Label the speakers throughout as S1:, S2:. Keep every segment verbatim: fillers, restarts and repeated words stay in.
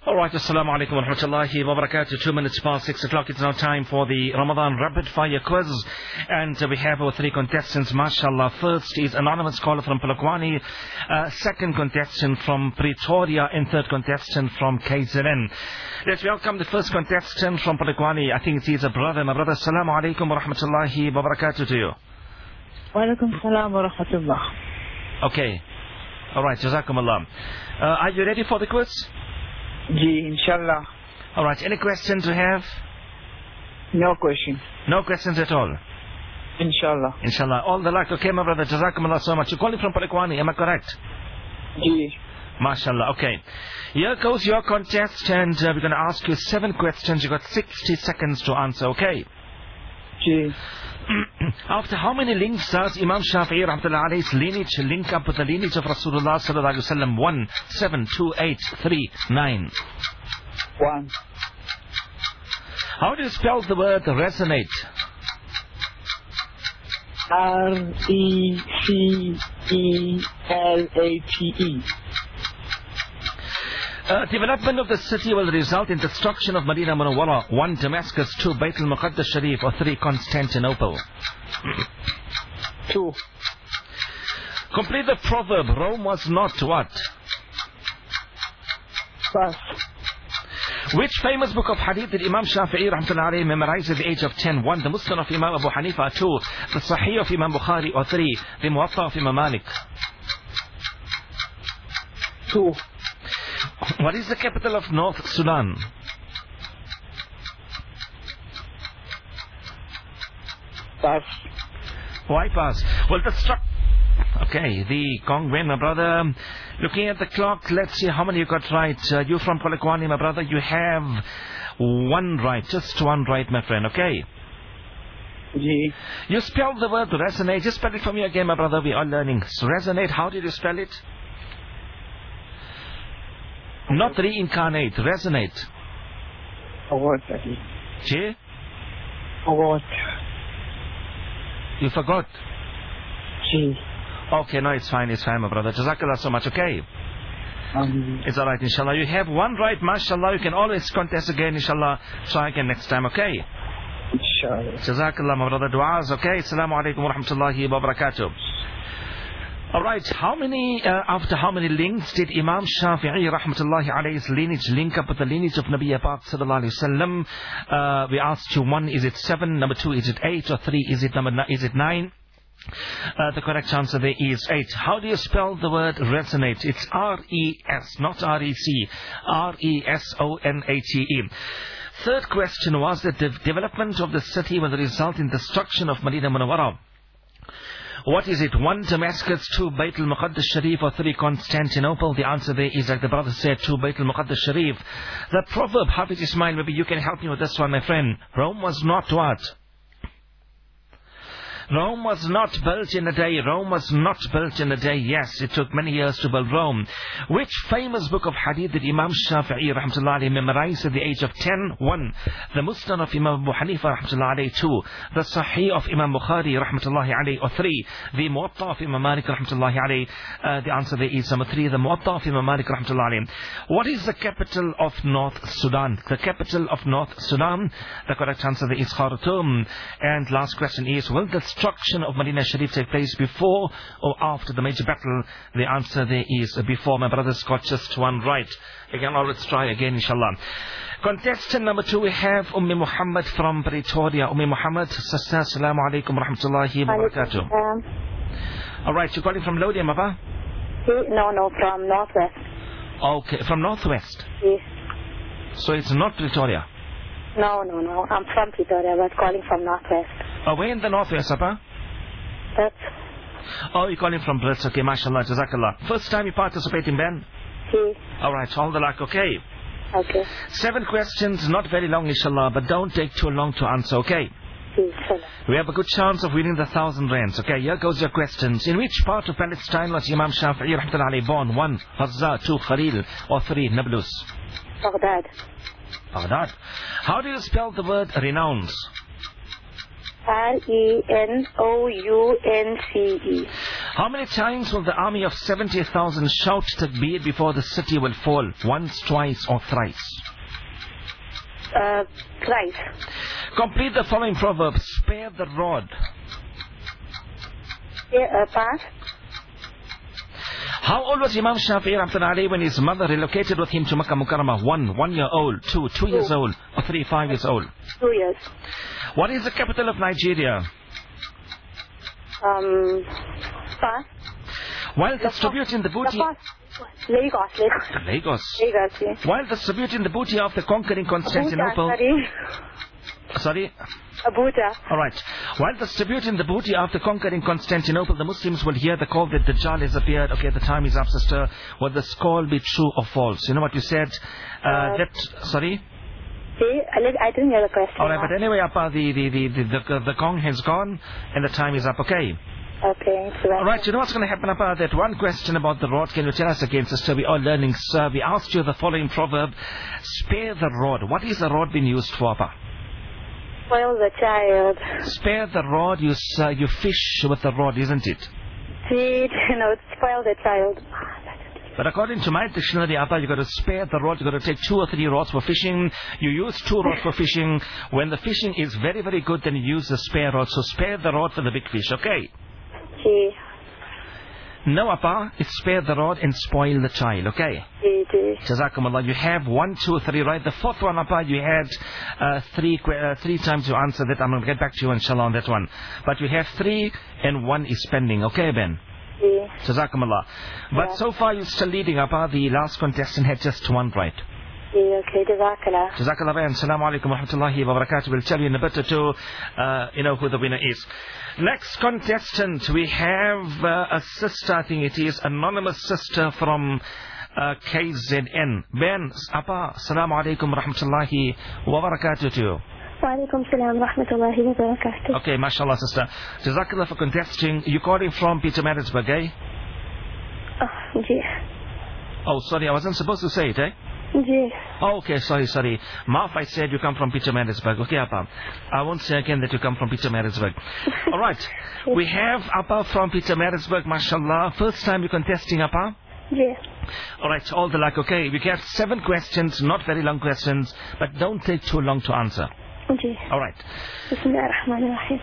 S1: All right, assalamu alaikum wa rahmatullahi wa barakatuh. Two minutes past six o'clock. It's now time for the Ramadan Rapid Fire Quiz. And uh, we have our three contestants, mashallah. First is anonymous caller from Polokwane. Uh, second contestant from Pretoria. And third contestant from K Z N. Let's welcome the first contestant from Polokwane. I think he's a brother. My brother, assalamu alaikum wa rahmatullahi wa barakatuh to you.
S2: Wa alaikum salam wa rahmatullah.
S1: Okay. All right, jazakumullah. Uh, are you ready for the quiz?
S2: Ji, inshallah.
S1: All right, any questions you have?
S2: No question.
S1: No questions at all?
S2: Inshallah.
S1: Inshallah. All the luck. Okay, my brother. Jazakumullah so much. You're calling from Polokwane, am I correct?
S2: Ji.
S1: MashaAllah. Okay. Here goes your contest, and uh, we're going to ask you seven questions. You've got sixty seconds to answer, okay?
S2: Ji.
S1: After how many links does Imam Shafi'i rahmatullah alayhi's lineage link up with the lineage of Rasulullah sallallahu alayhi wa sallam? One, seven, two, eight, three, nine.
S2: One.
S1: How do you spell the word resonate?
S2: R E C E L A T E.
S1: Uh, development of the city will result in destruction of Medina Munawwara. One, Damascus. Two, Bayt al-Muqaddas Sharif. Or three, Constantinople.
S2: Two.
S1: Complete the proverb. Rome was not what?
S2: First.
S1: Which famous book of hadith did Imam Shafi'i rahmatullah alayhi memorize at the age of ten? One, the Musnad of Imam Abu Hanifa. Two, the Sahih of Imam Bukhari. Or three, the Muwatta of Imam Malik.
S2: Two.
S1: What is the capital of North Sudan?
S2: Pass.
S1: Why pass? Well, the struck. Okay, the Kong win, my brother. Looking at the clock, let's see how many you got right. Uh, you from Polokwane, my brother, you have one right. Just one right, my friend, okay?
S2: Ji.
S1: You spelled the word resonate. Just spell it for me again, my brother. We are learning. So resonate, how did you spell it? Not reincarnate, resonate.
S2: Forgot, Daddy.
S1: Che?
S2: Forgot.
S1: You forgot?
S2: Ji.
S1: Okay, no, it's fine, it's fine, my brother. Jazakallah so much, okay?
S2: Um,
S1: It's alright, inshallah. You have one right, mashallah. You can always contest again, inshallah. Try again next time, okay?
S2: inshallah.
S1: Jazakallah, my brother. Du'as, okay? Assalamu alaikum wa rahmatullahi wa barakatuh. Alright, how many, uh, after how many links did Imam Shafi'i rahmatullahi alayhi's lineage link up with the lineage of Nabi Pak sallallahu alayhi wa sallam? Uh, we asked you, one, is it seven? Number two, is it eight? Or three, is it number is it nine? Uh, the correct answer there is eight. How do you spell the word resonate? It's R E S, not R E C. R E S O N A T E. Third question was that the development of the city will result in destruction of Medina Munawwara. What is it? One, Damascus. Two, Bayt al-Muqaddas Sharif. Or three, Constantinople. The answer there is, like the brother said, two, Bayt al-Muqaddas Sharif. The proverb, Hafiz Ismail, maybe you can help me with this one, my friend. Rome was not what? Rome was not built in a day. Rome was not built in a day. Yes, it took many years to build Rome. Which famous book of hadith did Imam Shafi'i rahmatullah alayhi memorize at the age of ten? One, the Musnad of Imam Abu Hanifa rahmatullah alayhi. Two, the Sahih of Imam Bukhari rahmatullah alayhi. Or three, the Muwatta of Imam Malik rahmatullah alayhi. Uh, the answer there is number three, the Muwatta of Imam Malik rahmatullah alayhi. What is the capital of North Sudan? The capital of North Sudan. The correct answer there is Khartoum. And last question is, will the destruction of Medina Sharif take place before or after the major battle? The answer there is before. My brothers got just one right. Again, let's try again, inshallah. Contestant number two, we have Ummi Muhammad from Pretoria. Ummi Muhammad, sister, assalamu alaikum wa rahmatullahi wa barakatuh.
S3: Um,
S1: All right, you're calling from Lodi, Mapa?
S3: no, no, from Northwest.
S1: Okay, from Northwest.
S3: Yes.
S1: So it's not Pretoria.
S3: No, no, no. I'm from Pretoria, but calling from Northwest.
S1: Oh, where in the Northwest, Papa?
S3: That's
S1: Oh, you're calling from Brits. Okay, mashallah, jazakallah. First time you participate in Ben?
S3: Yes.
S1: All right, all the luck, okay?
S3: Okay.
S1: Seven questions, not very long, inshallah, but don't take too long to answer, okay?
S3: Yes.
S1: We have a good chance of winning the thousand rands, okay? Here goes your questions. In which part of Palestine was Imam Shafi'i rahmatullah alayhi born? One, Gaza. Two, Khalil. Or three, Nablus?
S3: Baghdad.
S1: Baghdad. How do you spell the word renounce?
S3: R E N O U N C E.
S1: How many times will the army of seventy thousand shout takbir before the city will fall? Once, twice, or thrice?
S3: Uh, thrice.
S1: Complete the following proverb. Spare the rod.
S3: Uh, pass.
S1: How old was Imam Shafi'i rahmatullahi when his mother relocated with him to Makkah Mukarramah? One, one year old. Two, two years old. Or three, five years old.
S3: Two years.
S1: What is the capital of Nigeria?
S3: Um, pass.
S1: While distributing the booty...
S3: Lagos, Lagos.
S1: Lagos.
S3: Lagos, yes.
S1: While distributing the booty after conquering Constantinople...
S3: Abuja, sorry.
S1: Sorry?
S3: Abuja.
S1: Alright. While distributing the booty after conquering Constantinople, the Muslims will hear the call that Dajjal has appeared. Okay, the time is up, sister. Will this call be true or false? You know what you said? Uh,
S3: Uh,
S1: that... Sorry?
S3: See, I, I didn't hear the question.
S1: Alright, but anyway, Appa, the, the, the, the, the, the gong has gone and the time is up. Okay.
S3: Okay, it's right.
S1: Alright, you know what's going to happen, Appa? That one question about the rod, can you tell us again, sister? We are learning, sir. We asked you the following proverb. Spare the rod. What is the rod being used for, Appa?
S3: Spoil the child.
S1: Spare the rod. You, uh, you fish with the rod, isn't it?
S3: Feed, you know, spoil the child.
S1: But according to my dictionary, Appa, you've got to spare the rod. You've got to take two or three rods for fishing. You use two rods for fishing. When the fishing is very, very good, then you use the spare rod. So spare the rod for the big fish, okay?
S3: Gee.
S1: No, Appa, it's spare the rod and spoil the child, okay?
S3: Gee, gee.
S1: Jazakumullah. You have one, two, three, right? The fourth one, Appa, you had uh, three uh, three times you answered that. I'm going to get back to you, inshallah, on that one. But you have three and one is pending, okay, Ben?
S3: Gee.
S1: Jazakumullah. But
S3: Yeah.
S1: so far you're still leading, Appa. The last contestant had just one right.
S3: Gee, okay, Jazakallah.
S1: Jazakallah Ben. Assalamu alaikum wa rahmatullahi wa barakatuh. We'll tell you in a bit or two, uh, you know, who the winner is. Next contestant, we have uh, a sister, I think it is, anonymous sister from uh, K Z N. Ben, Appa, assalamu alaikum wa rahmatullahi wa barakatuh to you.
S3: Walaikum salam wa rahmatullahi wa barakatuh.
S1: Okay, mashallah, sister. Jazakallah for contesting. You're calling from Peter Maritzburg, eh?
S3: Oh, gee.
S1: Oh, sorry, I wasn't supposed to say it, eh?
S3: Gee.
S1: Oh, okay, sorry, sorry. Maaf, I said you come from Peter Maritzburg. Okay, Appa. I won't say again that you come from Peter Maritzburg. All right. We have Appa from Peter Maritzburg, mashallah. First time you're contesting, Appa?
S3: Gee.
S1: All right, all the luck, okay? We get seven questions, not very long questions, but don't take too long to answer.
S3: Gee.
S1: All right.
S3: Bismillah ar-Rahman ar-Rahim.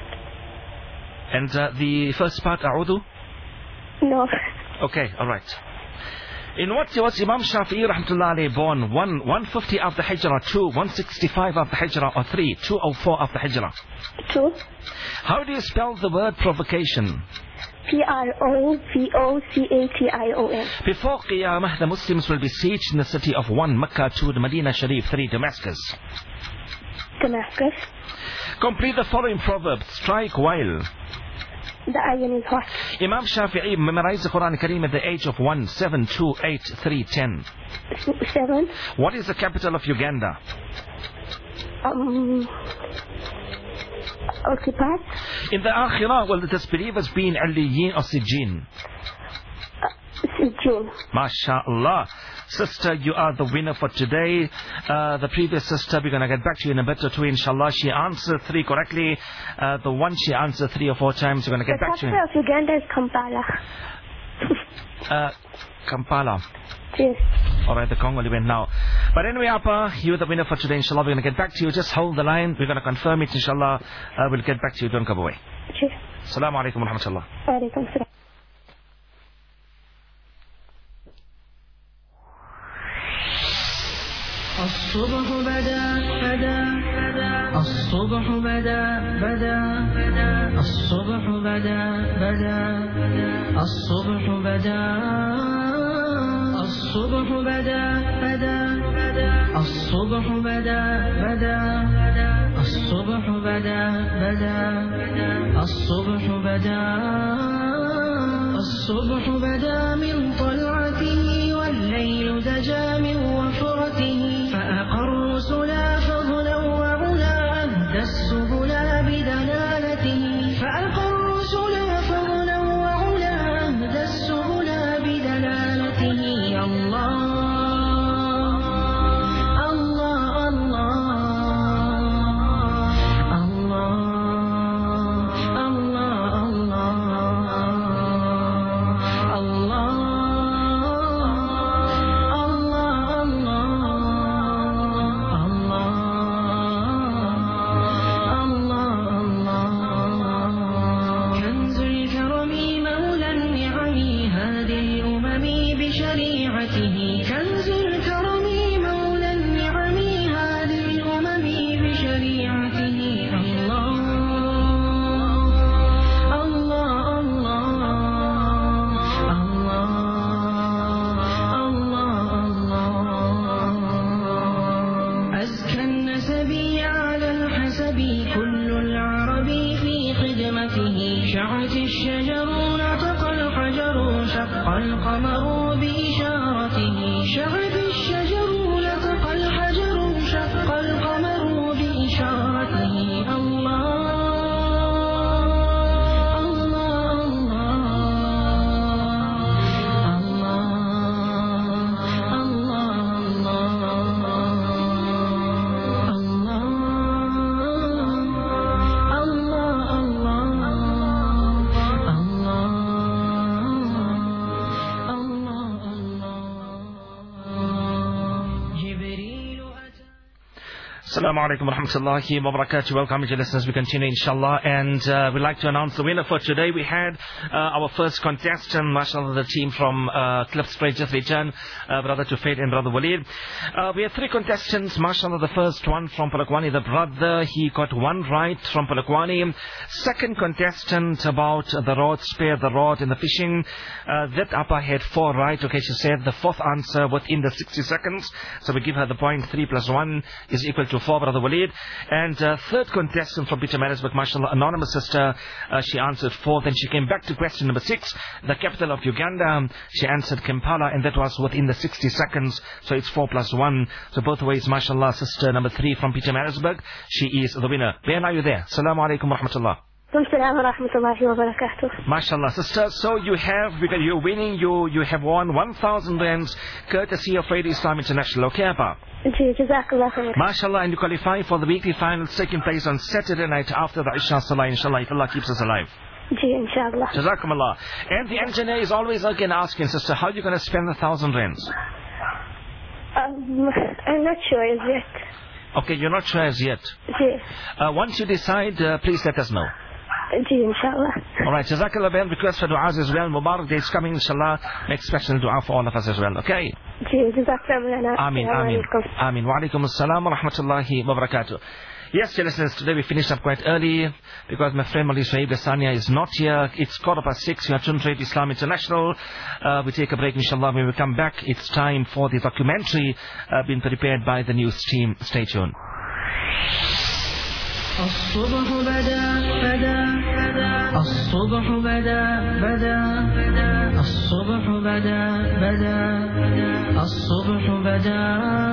S1: And uh, the first part, A'udhu?
S3: No.
S1: Okay, all right. In what year was Imam Shafi'i rahmatullah alayhi born? One, one fifty after Hijrah, two, one sixty-five after Hijrah, or three, two oh four after Hijrah?
S3: Two.
S1: How do you spell the word provocation?
S3: P R O V O C A T I O N.
S1: Before Qiyamah, the Muslims will besiege in the city of one, Mecca, two, the Medina Sharif, three, Damascus.
S3: Damascus.
S1: Complete the following proverb. Strike while.
S3: The iron is hot.
S1: Imam Shafi'i memorized the Quran Kareem at the age of one, seven, two, eight, three, ten.
S3: Seven.
S1: What is the capital of Uganda?
S3: Um. Okay, pass.
S1: In the Akhirah, will the disbelievers be in Aliyin or Sijin?
S3: Uh, June.
S1: MashaAllah. Sister, you are the winner for today. Uh, the previous sister, we're going to get back to you in a bit or two, inshallah. She answered three correctly. Uh, the one she answered three or four times, we're going to get
S3: The
S1: back to you.
S3: capital of Uganda is Kampala.
S1: Uh, Kampala.
S3: Yes.
S1: Alright, the Congo went now. But anyway, Appa, you're the winner for today, inshallah. We're going to get back to you. Just hold the line. We're going to confirm it, inshallah. Uh, we'll get back to you. Don't go away.
S3: Yes.
S1: Assalamu alaikum wa rahmatullah.
S3: Walaikum salam.
S4: الصبح بدا بدا الصبح بدا بدا الصبح بدا بدا الصبح بدا الصبح بدا بدا الصبح بدا بدا الصبح بدا بدا الصبح بدا الصبح بدا من طلعته والليل دجا من وفرته فأقر سلا فضلا وعلا أهدى السبلا بدلالته فأقر سلا فضلا وعلا أهدى السبلا بدلالته الله الله الله الله الله الله
S1: Assalamu alaikum wa rahmatullahi wa barakatuh. Welcome to listeners. We continue inshallah, and uh, we'd like to announce the winner for today. We had uh, our first contestant, mashallah, the team from uh, Clips just returned, uh, brother Tufayl and brother Walid. Uh, we have three contestants, mashallah. The first one from Polokwane, the brother, he got one right from Polokwane. Second contestant about the rod, spare the rod in the fishing, uh, that upper had four right. Okay, she said the fourth answer within the sixty seconds, so we give her the point. Three plus one is equal to four, brother Walid. And uh, third contestant from Pietermaritzburg, mashallah, anonymous sister, uh, she answered four. Then she came back to question number six, the capital of Uganda. She answered Kampala, and that was within the sixty seconds, so it's four plus one. So both ways, mashallah, sister number three from Pietermaritzburg, she is the winner. Ben, are you there? Assalamu alaikum wa rahmatullah. MashaAllah, sister. So you have, because you're winning, you you have won one thousand rands courtesy of Radio Islam International. Okay, Appa? MashaAllah, and you qualify for the weekly finals taking place on Saturday night after the Isha Salah, inshallah, if Allah keeps us alive.
S3: Inshallah.
S1: Jazakumullah. And the engineer is always again asking, sister, how are you going to spend the thousand rands?
S3: Um, I'm not sure as yet.
S1: Okay, you're not sure as yet. Uh, once you decide, uh, please let us know.
S3: Inshallah.
S1: Alright, Jazakallah Ben, request for du'as as well. Mubarak Day is coming, inshallah. Make special du'a for all of us as well, okay? Ameen, Ameen. Ameen. Wa alaikum assalam wa rahmatullahi wa barakatuh. Yes, dear listeners, today we finished up quite early because my friend Mali Shaib Dasania is not here. It's quarter past six. We are tuned to Islam International. Uh, we take a break, inshallah. When we come back, it's time for the documentary uh, being prepared by the news team. Stay tuned.
S4: الصبح بدا بدا الصبح بدا بدا الصبح بدا بدا الصبح بدا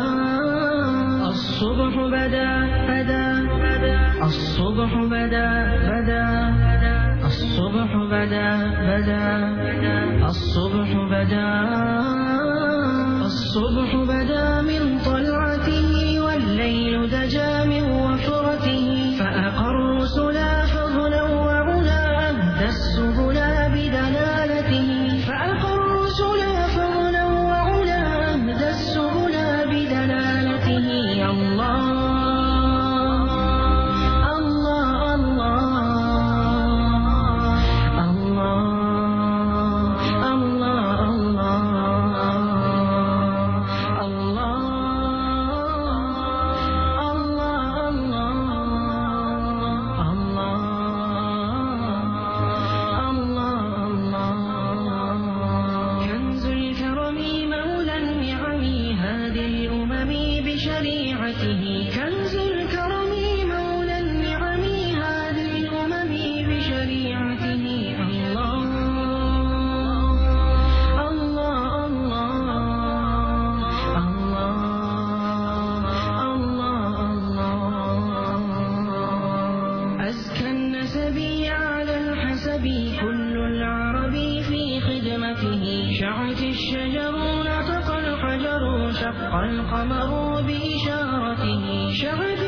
S4: الصبح بدا بدا الصبح بدا بدا الصبح بدا بدا الصبح بدا الصبح بدا من طلعته والليل دجا من وفرته فأقر سلا فضلا وعلا أهدى السبلا بدلالته فأقر سلا فضلا وعلا أهدى السبلا بدلالته الله القمر بإشارته شغف